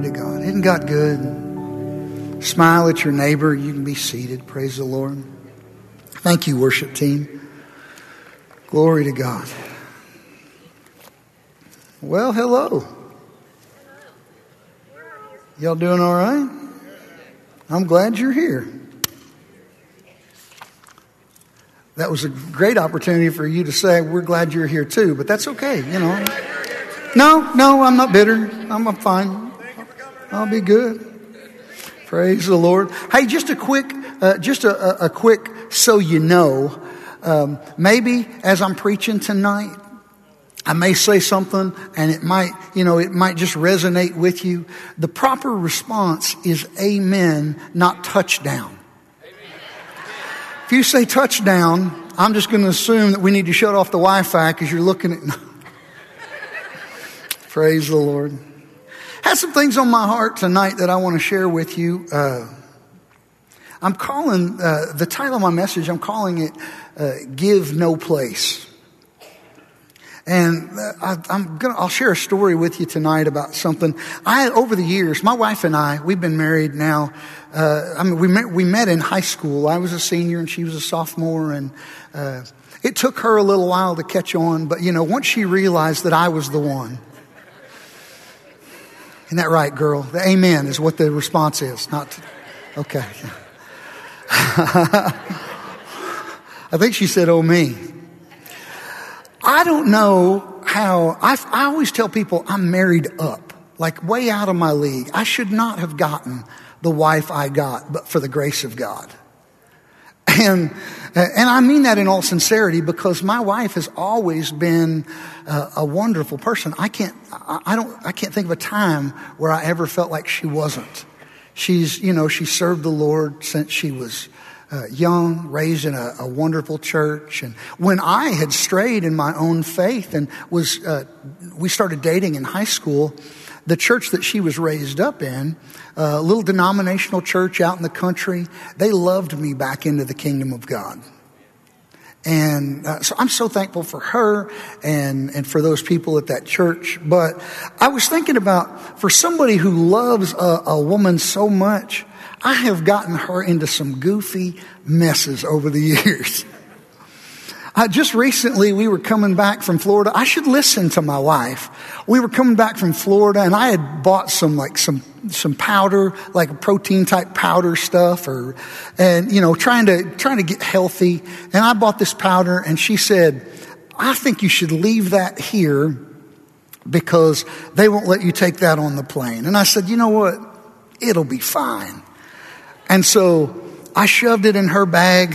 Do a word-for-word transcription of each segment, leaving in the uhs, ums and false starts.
Glory to God. Isn't God good? Smile at your neighbor. You can be seated. Praise the Lord. Thank you, worship team. Glory to God. Well, hello. Y'all doing all right? I'm glad you're here. That was a great opportunity for you to say, we're glad you're here too, but that's okay, you know. No, no, I'm not bitter. I'm, I'm fine. I'll be good. Praise the Lord. Hey, just a quick, uh, just a, a, a quick so you know, um, maybe as I'm preaching tonight, I may say something and it might, you know, it might just resonate with you. The proper response is amen, not touchdown. If you say touchdown, I'm just going to assume that we need to shut off the Wi-Fi because you're looking at... Praise the Lord. Had some things on my heart tonight that I want to share with you. Uh, I'm calling, uh, the title of my message, I'm calling it, uh, Give No Place. And uh, I, I'm gonna, I'll share a story with you tonight about something. I, over the years, my wife and I, we've been married now. Uh, I mean, we met, we met in high school. I was a senior and she was a sophomore, and, uh, it took her a little while to catch on, but you know, once she realized that I was the one. Isn't that right, girl? The amen is what the response is. Not, to, okay. I think she said, oh me. I don't know how, I, I always tell people I'm married up, like way out of my league. I should not have gotten the wife I got, but for the grace of God. And, and I mean that in all sincerity, because my wife has always been a, a wonderful person. I can't, I, I don't, I can't think of a time where I ever felt like she wasn't. She's, you know, she served the Lord since she was Uh, young, raised in a, a wonderful church. And when I had strayed in my own faith and was, uh, we started dating in high school, the church that she was raised up in, uh, a little denominational church out in the country, they loved me back into the kingdom of God. And uh, so I'm so thankful for her and, and for those people at that church. But I was thinking about, for somebody who loves a, a woman so much, I have gotten her into some goofy messes over the years. Uh, just recently, we were coming back from Florida. I should listen to my wife. We were coming back from Florida, and I had bought some like some some powder, like a protein type powder stuff, or and you know trying to trying to get healthy. And I bought this powder, and she said, "I think you should leave that here because they won't let you take that on the plane." And I said, "You know what? It'll be fine." And so I shoved it in her bag.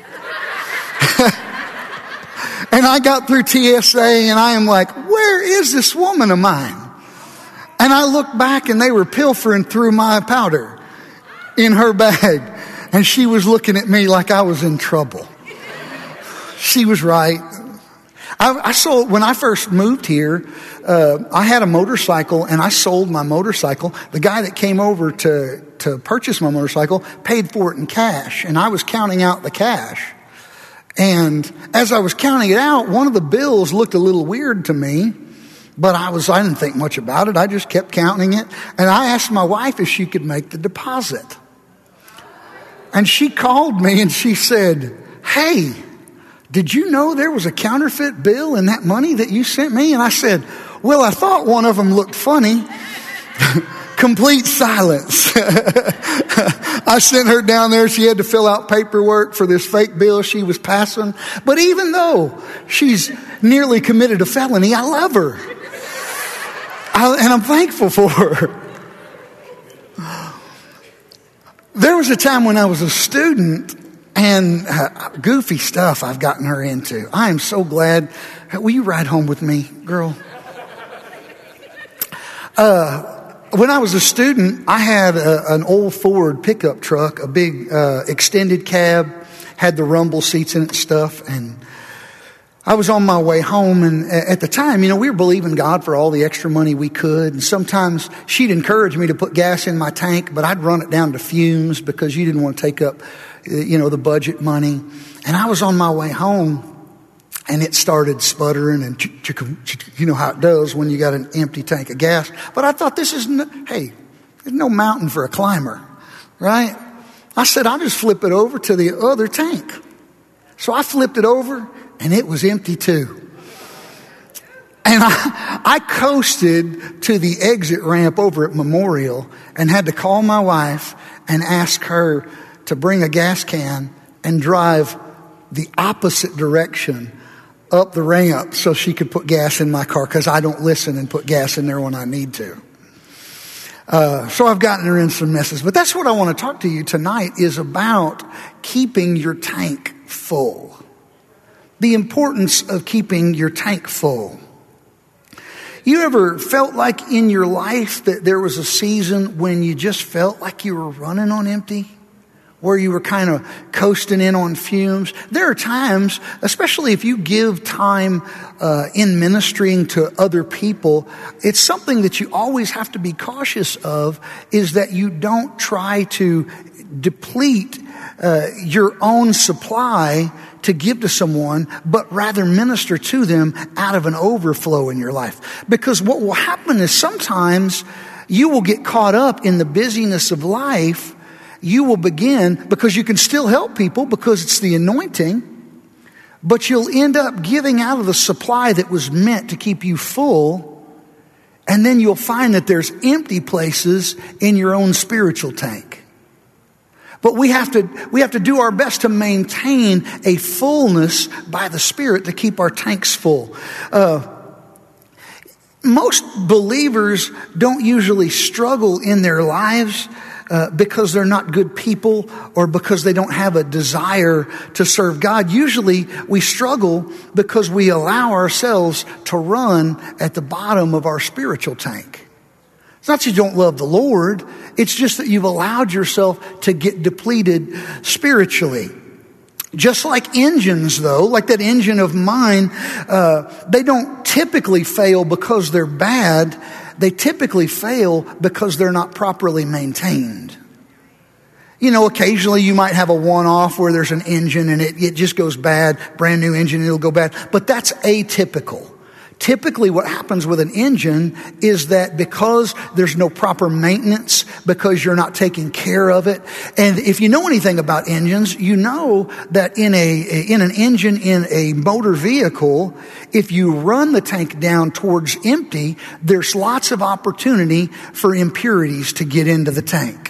And I got through T S A, and I am like, where is this woman of mine? And I looked back, and they were pilfering through my powder in her bag. And she was looking at me like I was in trouble. She was right. I, I sold, when I first moved here, uh, I had a motorcycle, and I sold my motorcycle. The guy that came over to, to purchase my motorcycle paid for it in cash, and I was counting out the cash. And as I was counting it out, one of the bills looked a little weird to me, but I was, I didn't think much about it. I just kept counting it. And I asked my wife if she could make the deposit. And she called me and she said, "Hey, did you know there was a counterfeit bill in that money that you sent me?" And I said, "Well, I thought one of them looked funny." Complete silence. I sent her down there. She had to fill out paperwork for this fake bill she was passing. But even though she's nearly committed a felony, I love her. I, and I'm thankful for her. There was a time when I was a student, and uh, goofy stuff I've gotten her into. I am so glad. Will you ride home with me, girl? Uh, when I was a student, I had a, an old Ford pickup truck, a big uh, extended cab, had the rumble seats in it and stuff. And I was on my way home, and at the time, you know, we were believing God for all the extra money we could. And sometimes she'd encourage me to put gas in my tank, but I'd run it down to fumes because you didn't want to take up, you know, the budget money. And I was on my way home, and it started sputtering, and you know how it does when you got an empty tank of gas. But I thought, this is, hey, There's no mountain for a climber, right? I said, I'll just flip it over to the other tank. So I flipped it over and it was empty too. And I, I coasted to the exit ramp over at Memorial and had to call my wife and ask her to bring a gas can and drive the opposite direction up the ramp so she could put gas in my car, because I don't listen and put gas in there when I need to. Uh, so I've gotten her in some messes. But that's what I want to talk to you tonight is about keeping your tank full. The importance of keeping your tank full. You ever felt like in your life that there was a season when you just felt like you were running on empty? Where you were kind of coasting in on fumes? There are times, especially if you give time uh, in ministering to other people, it's something that you always have to be cautious of, is that you don't try to deplete uh, your own supply to give to someone, but rather minister to them out of an overflow in your life. Because what will happen is sometimes you will get caught up in the busyness of life. You will begin, because you can still help people because it's the anointing, but you'll end up giving out of the supply that was meant to keep you full, and then you'll find that there's empty places in your own spiritual tank. But we have to, we have to do our best to maintain a fullness by the Spirit to keep our tanks full. Uh, most believers don't usually struggle in their lives Uh, because they're not good people or because they don't have a desire to serve God. Usually we struggle because we allow ourselves to run at the bottom of our spiritual tank. It's not that you don't love the Lord. It's just that you've allowed yourself to get depleted spiritually. Just like engines, though, like that engine of mine, uh, they don't typically fail because they're bad. They typically fail because they're not properly maintained. You know, occasionally you might have a one-off where there's an engine and it, it just goes bad, brand new engine, and it'll go bad. But that's atypical. Typically what happens with an engine is that because there's no proper maintenance, because you're not taking care of it. And if you know anything about engines, you know that in a, in an engine in a motor vehicle, if you run the tank down towards empty, there's lots of opportunity for impurities to get into the tank.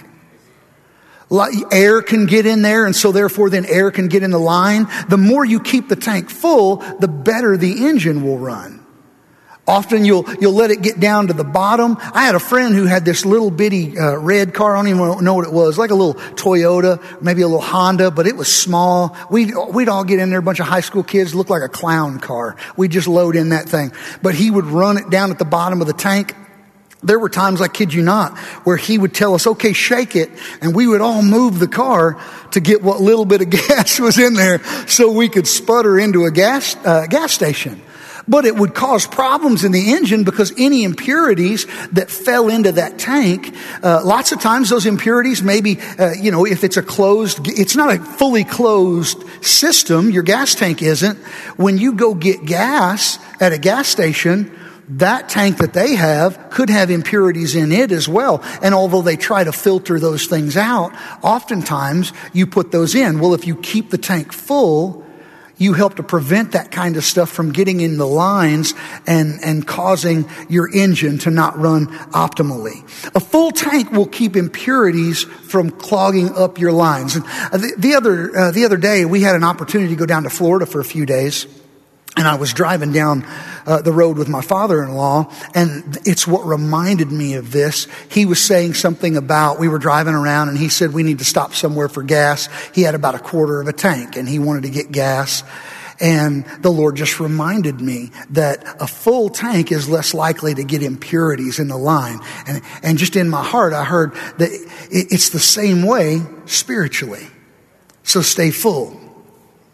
Air can get in there, and so therefore then air can get in the line. The more you keep the tank full, the better the engine will run. Often you'll you'll let it get down to the bottom. I had a friend who had this little bitty uh, red car. I don't even know what it was. Like a little Toyota, maybe a little Honda, but it was small. We'd, we'd all get in there, a bunch of high school kids, looked like a clown car. We'd just load in that thing. But he would run it down at the bottom of the tank. There were times, I kid you not, where he would tell us, okay, shake it. And we would all move the car to get what little bit of gas was in there so we could sputter into a gas, uh, gas station. But it would cause problems in the engine because any impurities that fell into that tank, uh, lots of times those impurities, maybe, uh, you know, if it's a closed, it's not a fully closed system, your gas tank isn't. When you go get gas at a gas station, that tank that they have could have impurities in it as well. And although they try to filter those things out, oftentimes you put those in. Well, if you keep the tank full, you help to prevent that kind of stuff from getting in the lines and, and causing your engine to not run optimally. A full tank will keep impurities from clogging up your lines. And the, the other, uh, the other day we had an opportunity to go down to Florida for a few days. And I was driving down uh, the road with my father-in-law, and it's what reminded me of this. He was saying something about, we were driving around, and he said we need to stop somewhere for gas. He had about a quarter of a tank, and he wanted to get gas. And the Lord just reminded me that a full tank is less likely to get impurities in the line. And, and just in my heart, I heard that it's the same way spiritually. So stay full.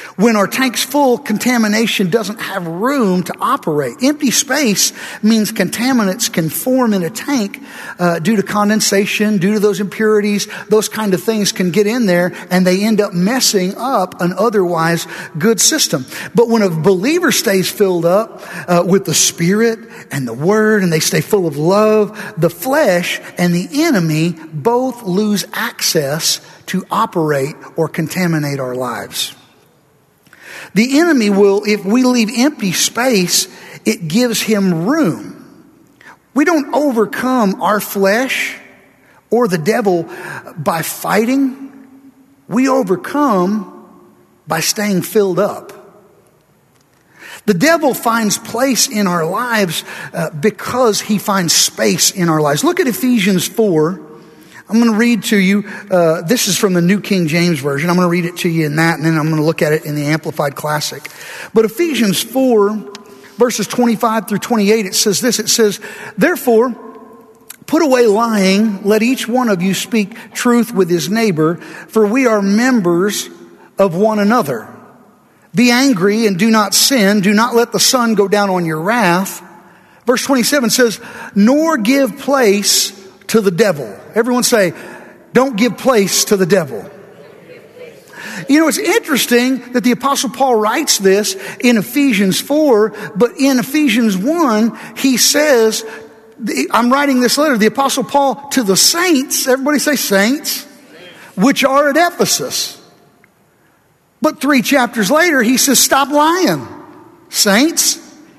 When our tank's full, contamination doesn't have room to operate. Empty space means contaminants can form in a tank uh, due to condensation, due to those impurities. Those kind of things can get in there, and they end up messing up an otherwise good system. But when a believer stays filled up uh, with the Spirit and the Word, and they stay full of love, the flesh and the enemy both lose access to operate or contaminate our lives. The enemy will, if we leave empty space, it gives him room. We don't overcome our flesh or the devil by fighting. We overcome by staying filled up. The devil finds place in our lives uh, because he finds space in our lives. Look at Ephesians four. I'm going to read to you, uh, this is from the New King James Version. I'm going to read it to you in that, and then I'm going to look at it in the Amplified Classic. But Ephesians four, verses twenty-five through twenty-eight, it says this. It says, therefore, put away lying. Let each one of you speak truth with his neighbor, for we are members of one another. Be angry and do not sin. Do not let the sun go down on your wrath. Verse twenty-seven says, nor give place to the devil. Everyone say, don't give place to the devil. You know, it's interesting that the Apostle Paul writes this in Ephesians four, but in Ephesians one, he says, I'm writing this letter, the Apostle Paul, to the saints, everybody say saints, which are at Ephesus. But three chapters later, he says, stop lying, saints.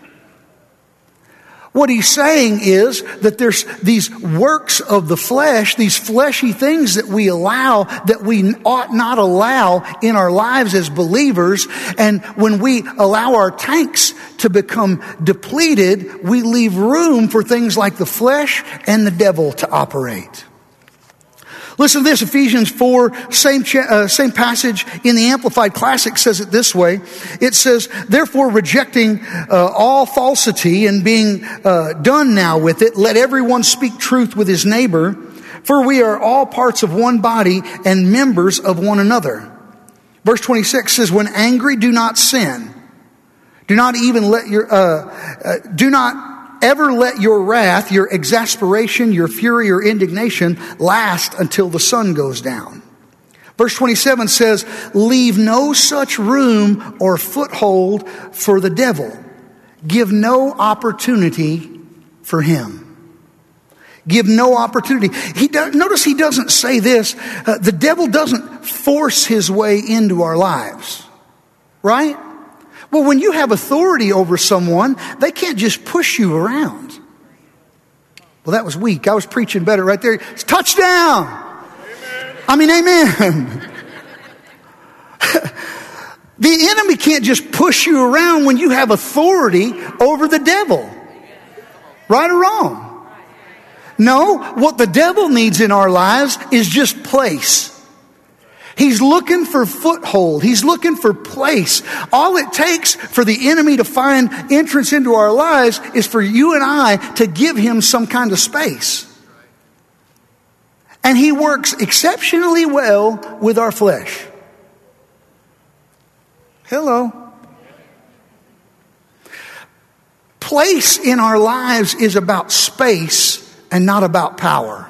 What he's saying is that there's these works of the flesh, these fleshy things that we allow, that we ought not allow in our lives as believers. And when we allow our tanks to become depleted, we leave room for things like the flesh and the devil to operate. Listen to this, Ephesians four, same cha- uh, same passage in the Amplified Classic says it this way. It says, therefore rejecting uh, all falsity and being uh, done now with it, let everyone speak truth with his neighbor, for we are all parts of one body and members of one another. Verse twenty-six says, when angry, do not sin. Do not even let your, uh, uh, do not ever let your wrath, your exasperation, your fury or indignation last until the sun goes down. Verse twenty-seven says, leave no such room or foothold for the devil. Give no opportunity for him. Give no opportunity. He does, notice he doesn't say this. Uh, the devil doesn't force his way into our lives. Right? Well, when you have authority over someone, they can't just push you around. Well, that was weak. I was preaching better right there. It's touchdown. Amen. I mean, amen. The enemy can't just push you around when you have authority over the devil. Right or wrong? No, what the devil needs in our lives is just place. He's looking for foothold. He's looking for place. All it takes for the enemy to find entrance into our lives is for you and I to give him some kind of space. And he works exceptionally well with our flesh. Hello. Place in our lives is about space and not about power.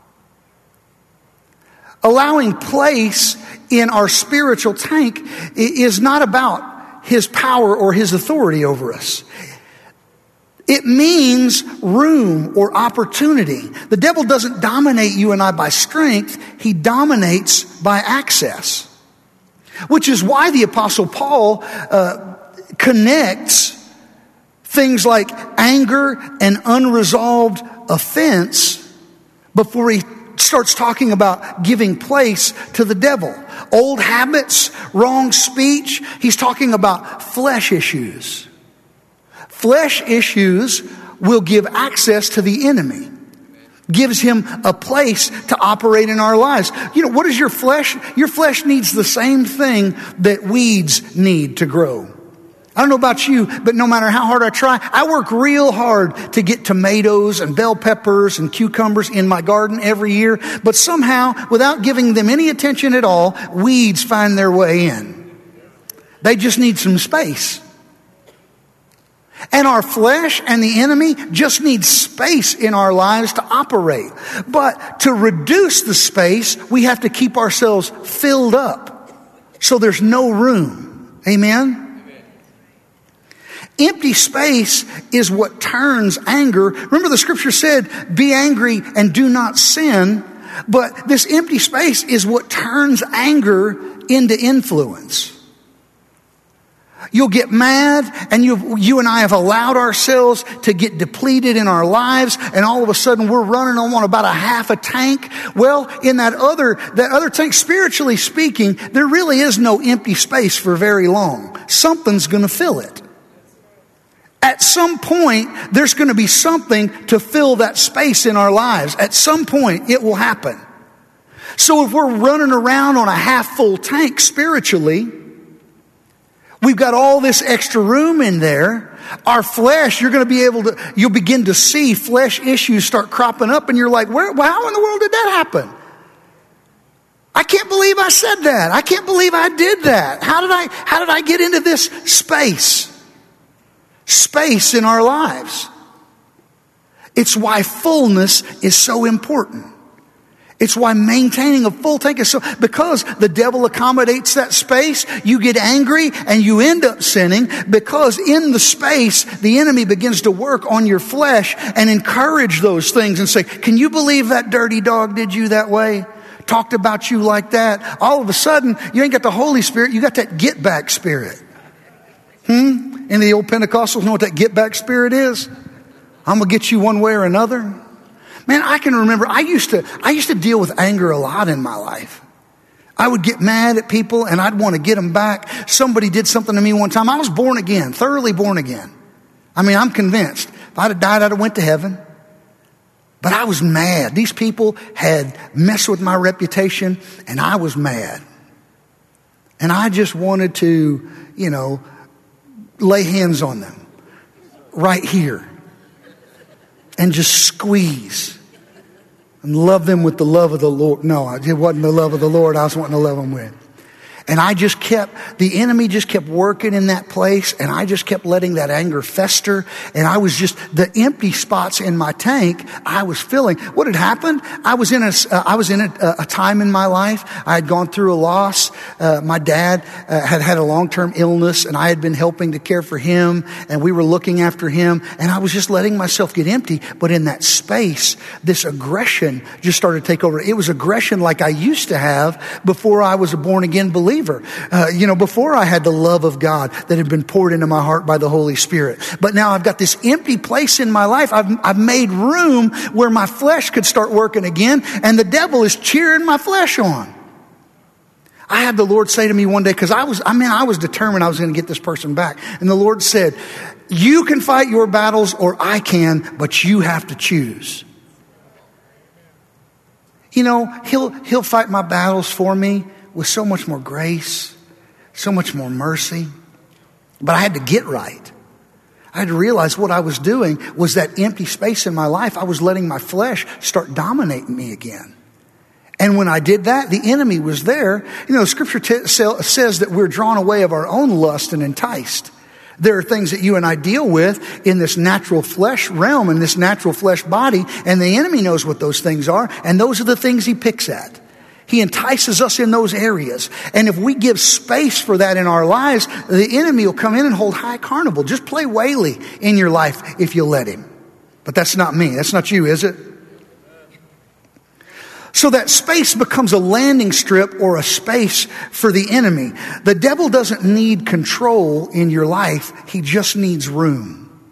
Allowing place in our spiritual tank is not about his power or his authority over us. It means room or opportunity. The devil doesn't dominate you and I by strength. He dominates by access. Which is why the Apostle Paul uh, connects things like anger and unresolved offense before he starts talking about giving place to the devil. Old habits, wrong speech. He's talking about flesh issues. Flesh issues will give access to the enemy. Gives him a place to operate in our lives. You know, what is your flesh? Your flesh needs the same thing that weeds need to grow. I don't know about you, but no matter how hard I try, I work real hard to get tomatoes and bell peppers and cucumbers in my garden every year. But somehow, without giving them any attention at all, weeds find their way in. They just need some space. And our flesh and the enemy just need space in our lives to operate. But to reduce the space, we have to keep ourselves filled up so there's no room. Amen? Empty space is what turns anger. Remember the scripture said, be angry and do not sin. But this empty space is what turns anger into influence. You'll get mad, and you, you and I have allowed ourselves to get depleted in our lives, and all of a sudden we're running on about a half a tank. Well, in that other, that other tank, spiritually speaking, there really is no empty space for very long. Something's going to fill it. At some point, there's going to be something to fill that space in our lives. At some point, it will happen. So if we're running around on a half full tank spiritually, we've got all this extra room in there. Our flesh, you're going to be able to, you'll begin to see flesh issues start cropping up, and you're like, where, well, how in the world did that happen? I can't believe I said that. I can't believe I did that. How did I, how did I get into this space? Space in our lives. It's why fullness is so important. It's why maintaining a full tank is so, because the devil accommodates that space, you get angry and you end up sinning, because in the space, the enemy begins to work on your flesh and encourage those things and say, can you believe that dirty dog did you that way? Talked about you like that. All of a sudden, you ain't got the Holy Spirit, you got that get back spirit. Hmm? Any of the old Pentecostals know what that get back spirit is? I'm going to get you one way or another. Man, I can remember, I used to, I used to deal with anger a lot in my life. I would get mad at people and I'd want to get them back. Somebody did something to me one time. I was born again, thoroughly born again. I mean, I'm convinced. If I'd have died, I'd have went to heaven. But I was mad. These people had messed with my reputation, and I was mad. And I just wanted to, you know, lay hands on them right here and just squeeze and love them with the love of the Lord. No, it wasn't the love of the Lord I was wanting to love them with. And I just kept, the enemy just kept working in that place, and I just kept letting that anger fester. And I was just, the empty spots in my tank, I was filling. What had happened? I was in a, uh, I was in a, a time in my life. I had gone through a loss. Uh, my dad uh, had had a long-term illness, and I had been helping to care for him, and we were looking after him. And I was just letting myself get empty. But in that space, this aggression just started to take over. It was aggression like I used to have before I was a born-again believer. Uh, you know, before I had the love of God that had been poured into my heart by the Holy Spirit. But now I've got this empty place in my life. I've, I've made room where my flesh could start working again, and the devil is cheering my flesh on. I had the Lord say to me one day, because I was, I mean, I was determined I was going to get this person back. And the Lord said, you can fight your battles or I can, but you have to choose. You know, he'll, he'll fight my battles for me with so much more grace, so much more mercy. But I had to get right. I had to realize what I was doing was that empty space in my life. I was letting my flesh start dominating me again. And when I did that, the enemy was there. You know, Scripture t- says that we're drawn away of our own lust and enticed. There are things that you and I deal with in this natural flesh realm, in this natural flesh body, and the enemy knows what those things are, and those are the things he picks at. He entices us in those areas. And if we give space for that in our lives, the enemy will come in and hold high carnival. Just play Whaley in your life if you let him. But that's not me. That's not you, is it? So that space becomes a landing strip or a space for the enemy. The devil doesn't need control in your life. He just needs room.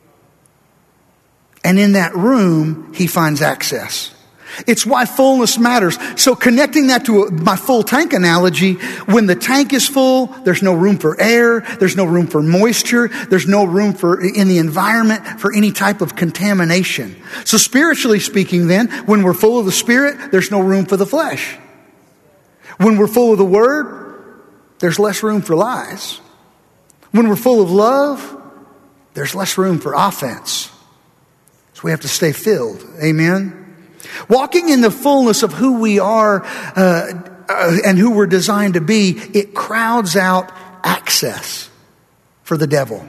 And in that room, he finds access. It's why fullness matters. So connecting that to my full tank analogy, when the tank is full, there's no room for air, there's no room for moisture, there's no room for in the environment for any type of contamination. So spiritually speaking then, when we're full of the Spirit, there's no room for the flesh. When we're full of the Word, there's less room for lies. When we're full of love, there's less room for offense. So we have to stay filled. Amen? Walking in the fullness of who we are uh, uh, and who we're designed to be, it crowds out access for the devil.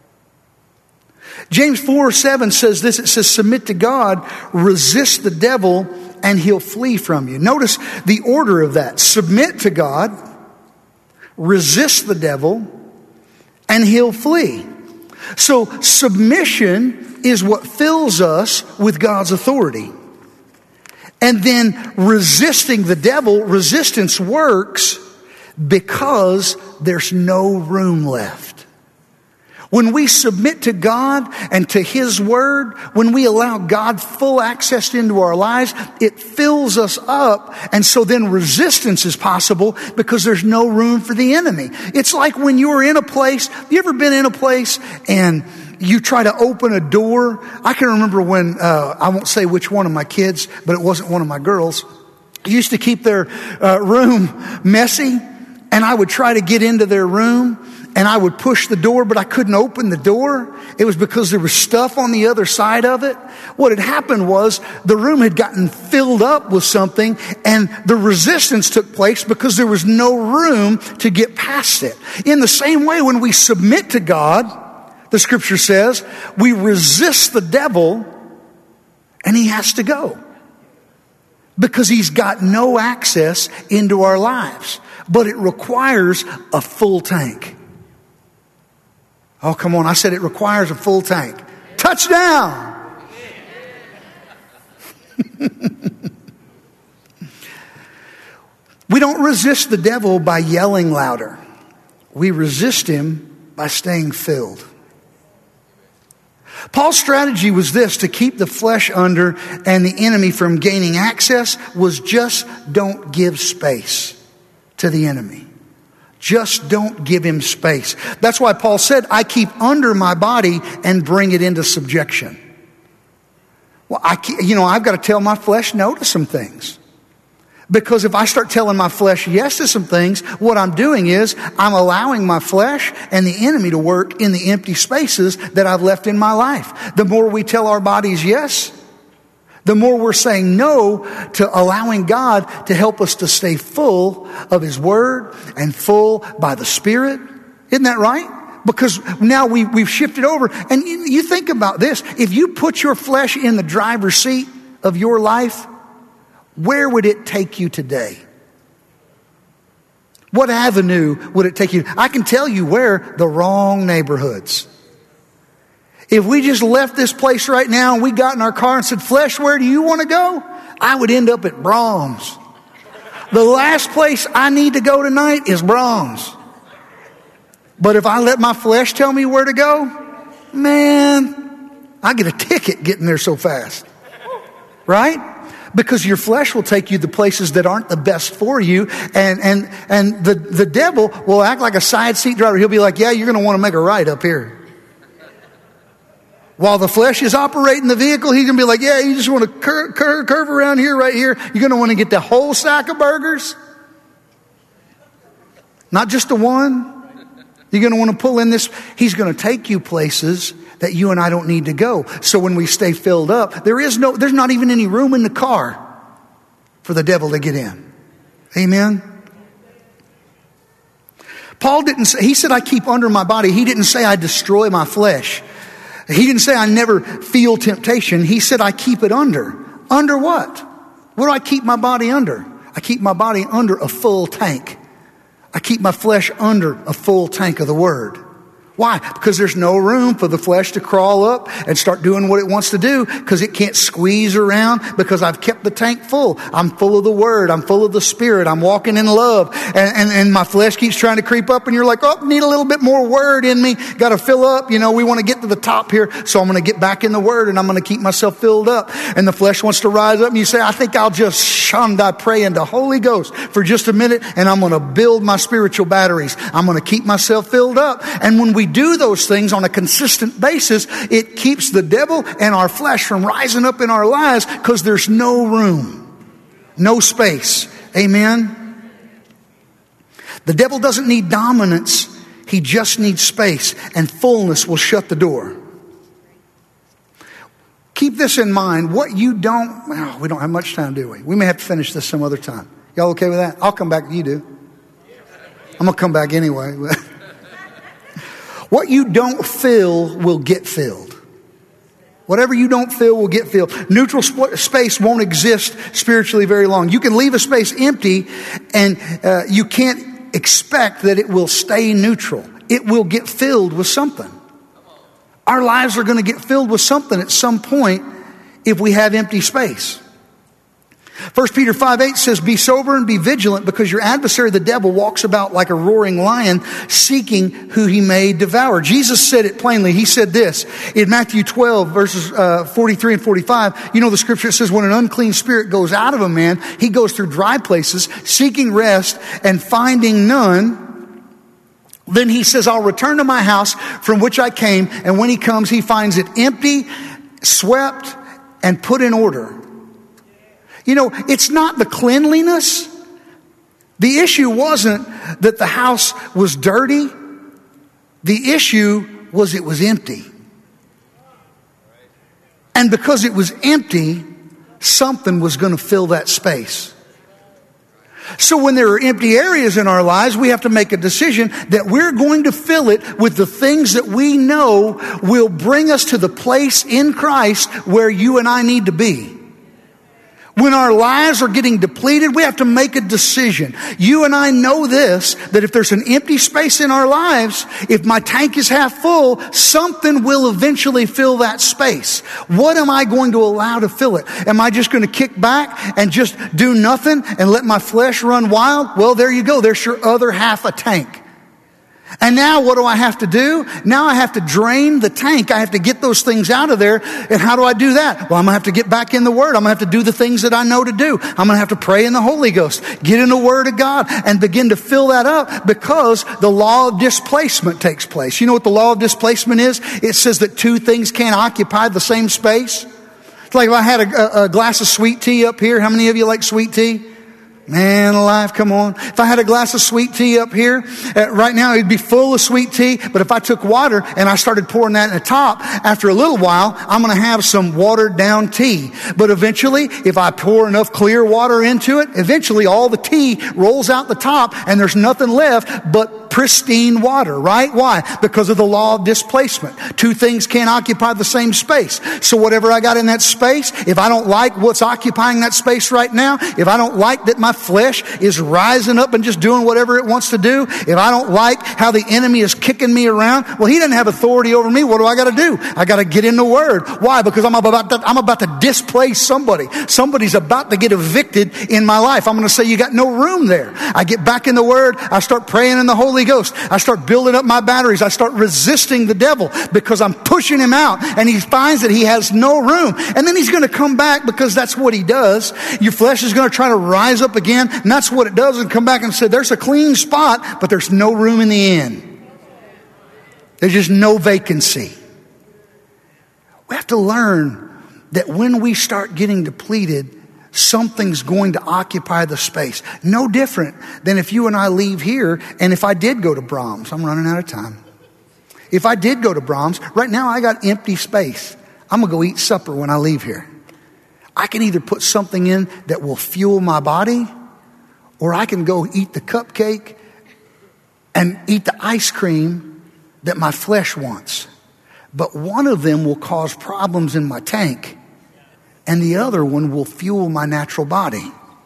James four seven says this. It says, submit to God, resist the devil, and he'll flee from you. Notice the order of that. Submit to God, resist the devil, and he'll flee. So submission is what fills us with God's authority. And then resisting the devil, resistance works because there's no room left. When we submit to God and to His Word, when we allow God full access into our lives, it fills us up. And so then resistance is possible because there's no room for the enemy. It's like when you're in a place, you ever been in a place and you try to open a door? I can remember when, uh, I won't say which one of my kids, but it wasn't one of my girls, used to keep their uh, room messy, and I would try to get into their room. And I would push the door, but I couldn't open the door. It was because there was stuff on the other side of it. What had happened was the room had gotten filled up with something, and the resistance took place because there was no room to get past it. In the same way, when we submit to God, the scripture says, we resist the devil, and he has to go. Because he's got no access into our lives. But it requires a full tank. Oh, come on. I said it requires a full tank. Touchdown! We don't resist the devil by yelling louder. We resist him by staying filled. Paul's strategy was this: to keep the flesh under and the enemy from gaining access was just don't give space to the enemy. Just don't give him space. That's why Paul said, I keep under my body and bring it into subjection. Well, I, you know, I've got to tell my flesh no to some things. Because if I start telling my flesh yes to some things, what I'm doing is I'm allowing my flesh and the enemy to work in the empty spaces that I've left in my life. The more we tell our bodies yes, the more we're saying no to allowing God to help us to stay full of His Word and full by the Spirit. Isn't that right? Because now we, we've shifted over. And you, you think about this. If you put your flesh in the driver's seat of your life, where would it take you today? What avenue would it take you? I can tell you where: the wrong neighborhoods. If we just left this place right now and we got in our car and said, flesh, where do you want to go? I would end up at Brahms. The last place I need to go tonight is Brahms. But if I let my flesh tell me where to go, man, I get a ticket getting there so fast. Right? Because your flesh will take you to places that aren't the best for you. And, and, and the, the devil will act like a side seat driver. He'll be like, yeah, you're going to want to make a right up here. While the flesh is operating the vehicle, he's going to be like, yeah, you just want to cur- cur- curve around here, right here. You're going to want to get the whole sack of burgers. Not just the one. You're going to want to pull in this. He's going to take you places that you and I don't need to go. So when we stay filled up, there is no, there's not even any room in the car for the devil to get in. Amen. Paul didn't say, he said, I keep under my body. He didn't say I destroy my flesh. He didn't say I never feel temptation. He said I keep it under. Under what? What do I keep my body under? I keep my body under a full tank. I keep my flesh under a full tank of the Word. Why? Because there's no room for the flesh to crawl up and start doing what it wants to do, because it can't squeeze around, because I've kept the tank full. I'm full of the Word. I'm full of the Spirit. I'm walking in love. And, and, and my flesh keeps trying to creep up, and you're like, oh, need a little bit more Word in me. Got to fill up. You know, we want to get to the top here. So I'm going to get back in the Word, and I'm going to keep myself filled up. And the flesh wants to rise up, and you say, I think I'll just shanda pray in the Holy Ghost for just a minute, and I'm going to build my spiritual batteries. I'm going to keep myself filled up. And when we do those things on a consistent basis, it keeps the devil and our flesh from rising up in our lives, because there's no room, no space. Amen. The devil doesn't need dominance. He just needs space, and fullness will shut the door. Keep this in mind. What you don't, well, we don't have much time, do we? We may have to finish this some other time. Y'all okay with that? I'll come back if you do. I'm going to come back anyway. What you don't fill will get filled. Whatever you don't fill will get filled. Neutral sp- space won't exist spiritually very long. You can leave a space empty and uh, you can't expect that it will stay neutral. It will get filled with something. Our lives are going to get filled with something at some point if we have empty space. First Peter five eight says, be sober and be vigilant, because your adversary, the devil, walks about like a roaring lion, seeking who he may devour. Jesus said it plainly. He said this in Matthew twelve, verses uh, forty-three and forty-five. You know the scripture says, when an unclean spirit goes out of a man, he goes through dry places, seeking rest and finding none. Then he says, I'll return to my house from which I came. And when he comes, he finds it empty, swept, and put in order. You know, it's not the cleanliness. The issue wasn't that the house was dirty. The issue was it was empty. And because it was empty, something was going to fill that space. So when there are empty areas in our lives, we have to make a decision that we're going to fill it with the things that we know will bring us to the place in Christ where you and I need to be. When our lives are getting depleted, we have to make a decision. You and I know this, that if there's an empty space in our lives, if my tank is half full, something will eventually fill that space. What am I going to allow to fill it? Am I just going to kick back and just do nothing and let my flesh run wild? Well, there you go. There's your other half a tank. And now what do I have to do? Now I have to drain the tank. I have to get those things out of there. And how do I do that? Well, I'm going to have to get back in the Word. I'm going to have to do the things that I know to do. I'm going to have to pray in the Holy Ghost, get in the Word of God, and begin to fill that up, because the law of displacement takes place. You know what the law of displacement is? It says that two things can't occupy the same space. It's like if I had a, a, a glass of sweet tea up here. How many of you like sweet tea? Man alive, come on. If I had a glass of sweet tea up here, uh, right now it'd be full of sweet tea. But if I took water and I started pouring that in the top, after a little while, I'm going to have some watered down tea. But eventually, if I pour enough clear water into it, eventually all the tea rolls out the top and there's nothing left but pristine water, right? Why? Because of the law of displacement. Two things can't occupy the same space. So whatever I got in that space, if I don't like what's occupying that space right now, if I don't like that my flesh is rising up and just doing whatever it wants to do, if I don't like how the enemy is kicking me around, well, he doesn't have authority over me. What do I got to do? I got to get in the Word. Why? Because I'm about to, I'm about to displace somebody. Somebody's about to get evicted in my life. I'm going to say, you got no room there. I get back in the Word. I start praying in the Holy Ghost. I start building up my batteries. I start resisting the devil because I'm pushing him out, and he finds that he has no room. And then he's going to come back, because that's what he does. Your flesh is going to try to rise up again, and that's what it does, and come back and say, there's a clean spot, but there's no room in the inn. There's just no vacancy. We have to learn that when we start getting depleted, something's going to occupy the space. No different than if you and I leave here, and if I did go to Brahms, I'm running out of time. If I did go to Brahms, right now I got empty space. I'm going to go eat supper when I leave here. I can either put something in that will fuel my body, or I can go eat the cupcake and eat the ice cream that my flesh wants. But one of them will cause problems in my tank, and the other one will fuel my natural body.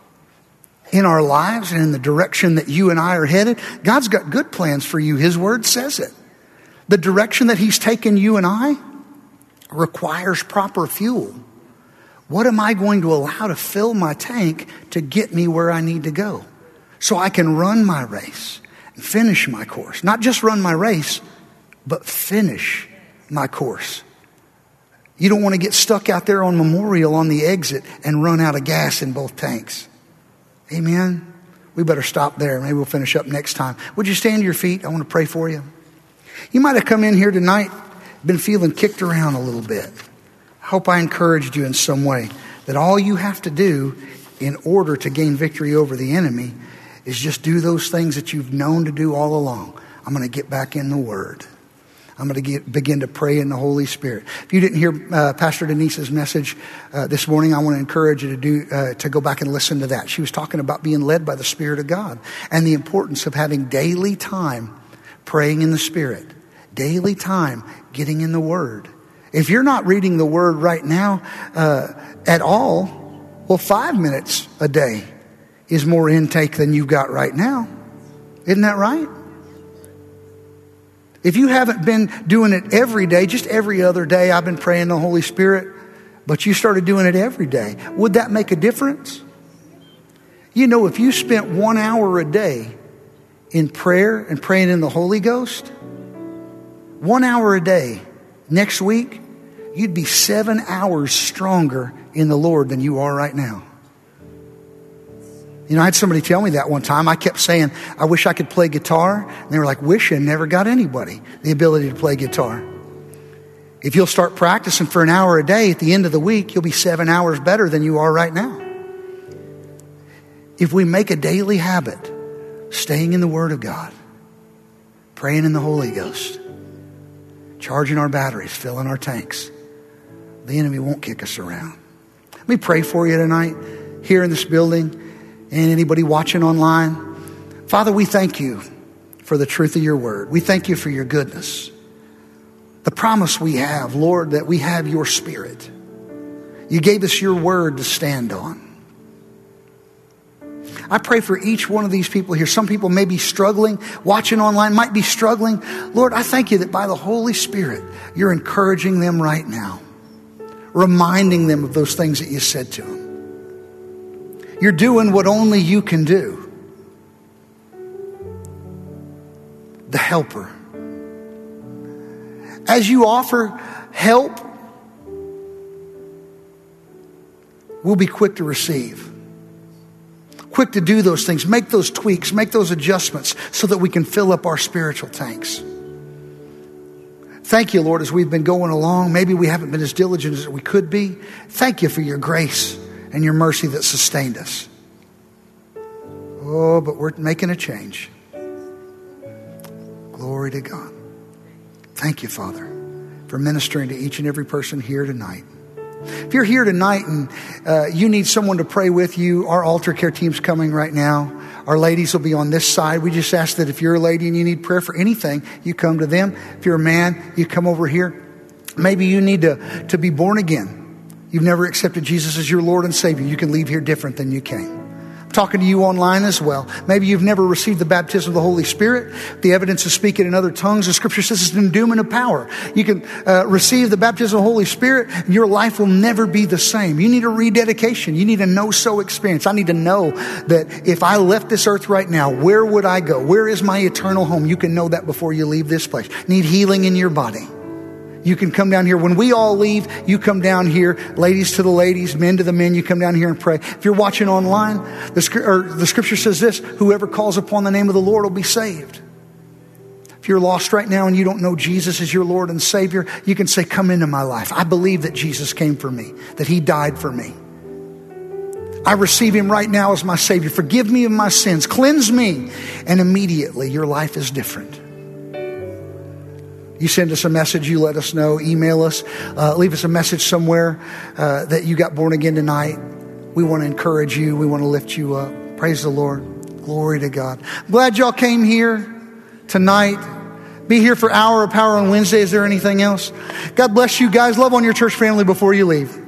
In our lives and in the direction that you and I are headed, God's got good plans for you. His Word says it. The direction that He's taken you and I requires proper fuel. What am I going to allow to fill my tank to get me where I need to go, so I can run my race and finish my course? Not just run my race, but finish my course. You don't want to get stuck out there on Memorial on the exit and run out of gas in both tanks. Amen? We better stop there. Maybe we'll finish up next time. Would you stand to your feet? I want to pray for you. You might have come in here tonight, been feeling kicked around a little bit. I hope I encouraged you in some way that all you have to do in order to gain victory over the enemy is just do those things that you've known to do all along. I'm going to get back in the Word. I'm going to get, begin to pray in the Holy Spirit. If you didn't hear uh, Pastor Denise's message uh, this morning, I want to encourage you to do uh, to go back and listen to that. She was talking about being led by the Spirit of God and the importance of having daily time praying in the Spirit, Daily time getting in the Word. If you're not reading the Word right now uh, at all, well, five minutes a day is more intake than you've got right now. Isn't that right? If you haven't been doing it every day, just every other day, I've been praying the Holy Spirit, but you started doing it every day, would that make a difference? You know, if you spent one hour a day in prayer and praying in the Holy Ghost, one hour a day, next week, you'd be seven hours stronger in the Lord than you are right now. You know, I had somebody tell me that one time. I kept saying, I wish I could play guitar. And they were like, wish and never got anybody the ability to play guitar. If you'll start practicing for an hour a day, at the end of the week, you'll be seven hours better than you are right now. If we make a daily habit, staying in the Word of God, praying in the Holy Ghost, charging our batteries, filling our tanks, the enemy won't kick us around. Let me pray for you tonight, here in this building, and anybody watching online. Father, we thank you for the truth of your word. We thank you for your goodness. The promise we have, Lord, that we have your Spirit. You gave us your word to stand on. I pray for each one of these people here. Some people may be struggling, watching online, might be struggling. Lord, I thank you that by the Holy Spirit, you're encouraging them right now, reminding them of those things that you said to them. You're doing what only you can do. The helper. As you offer help, we'll be quick to receive. Quick to do those things, make those tweaks, make those adjustments so that we can fill up our spiritual tanks. Thank you, Lord, as we've been going along. Maybe we haven't been as diligent as we could be. Thank you for your grace and your mercy that sustained us. Oh, but we're making a change. Glory to God. Thank you, Father, for ministering to each and every person here tonight. If you're here tonight and uh, you need someone to pray with you, our altar care team's coming right now. Our ladies will be on this side. We just ask that if you're a lady and you need prayer for anything, you come to them. If you're a man, you come over here. Maybe you need to, to be born again. You've never accepted Jesus as your Lord and Savior. You can leave here different than you came. I'm talking to you online as well. Maybe you've never received the baptism of the Holy Spirit. The evidence of speaking in other tongues. The Scripture says it's an endowment of power. You can uh, receive the baptism of the Holy Spirit and your life will never be the same. You need a rededication. You need a know-so experience. I need to know that if I left this earth right now, where would I go? Where is my eternal home? You can know that before you leave this place. Need healing in your body. You can come down here. When we all leave, you come down here. Ladies to the ladies, men to the men, you come down here and pray. If you're watching online, the, or the Scripture says this, whoever calls upon the name of the Lord will be saved. If you're lost right now and you don't know Jesus as your Lord and Savior, you can say, come into my life. I believe that Jesus came for me, that he died for me. I receive him right now as my Savior. Forgive me of my sins. Cleanse me. And immediately your life is different. You send us a message, you let us know, email us, uh, leave us a message somewhere uh, that you got born again tonight. We want to encourage you. We want to lift you up. Praise the Lord. Glory to God. I'm glad y'all came here tonight. Be here for Hour of Power on Wednesday. Is there anything else? God bless you guys. Love on your church family before you leave.